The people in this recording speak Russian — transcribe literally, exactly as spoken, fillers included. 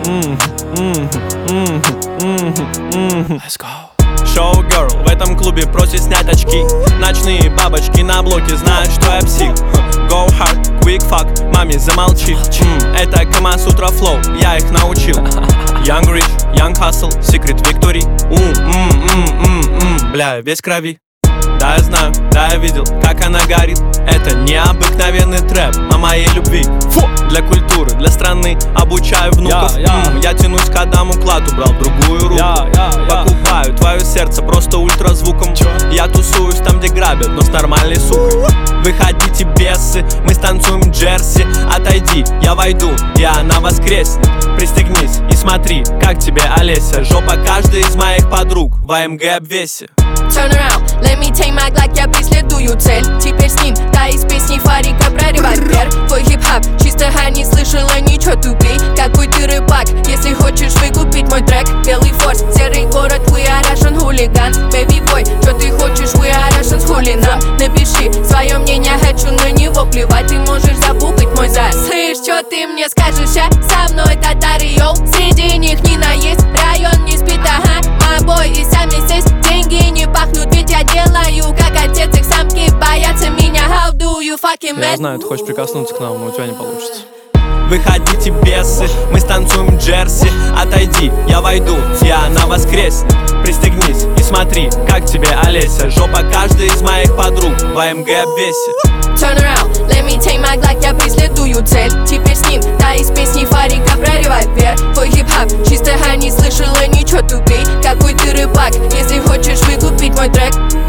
Let's go. Шоу-герл в этом клубе просит снять очки. Ночные бабочки на блоке знают, что я псих. Go hard, quick fuck, маме замолчи. mm, Это Камасутра флоу, я их научил. Young rich, young hustle, secret victory. М-м-м-м-м, бля, весь крови. Да, я знаю, да, я видел, как она горит. Это необыкновенный трэп о моей любви. Фу! Для культуры, для страны, обучаю внуков. yeah, yeah. М, Я тянусь к Адаму Клад, убрал другую руку. yeah, yeah, yeah. Покупаю твое сердце просто ультразвуком. Чё? Я тусуюсь там, где грабят, но с нормальной сукой. Выходите, бесы, мы станцуем Джерси. Отойди, я войду, и она воскреснет. Пристегнись и смотри, как тебе Олеся. Жопа каждой из моих подруг в АМГ обвесе. Turn around, let me take my Glock, я преследую цель. Теперь с ним, да, из песни Фарика про револьвер. Твой хип-хап, чисто ха, не слышала ничего, тупей. Какой ты рыбак, если хочешь выкупить мой трек. Белый форс, серый город, we are Russian хулиган. Baby boy, что ты хочешь, we are Russian хулиган. Напиши свое мнение, хочу на него плевать. Ты можешь забукать мой зад. Слышь, что ты мне скажешь, а? Со мной татары, йоу. Среди них Нина есть, район не спит, ага. Мобой и сами здесь, деньги не пахнут, ведь я делаю, как отец, их самки боятся меня. How do you fucking Я mad? знаю, ты хочешь прикоснуться к нам, но у тебя не получится. Выходите, бесы, мы станцуем Джерси. Отойди, я войду, и она воскреснет. Пристегнись и смотри, как тебе Олеся. Жопа каждой из моих подруг в АМГ обвесе. Turn around, let me take my Glock, я преследую цель. Теперь с ним, да, из песни Фарика про револьвер. Твой хип-хап, чисто ха, не слышала ничего, тупей. Какой ты рыбак, если хочешь выкупить мой трек.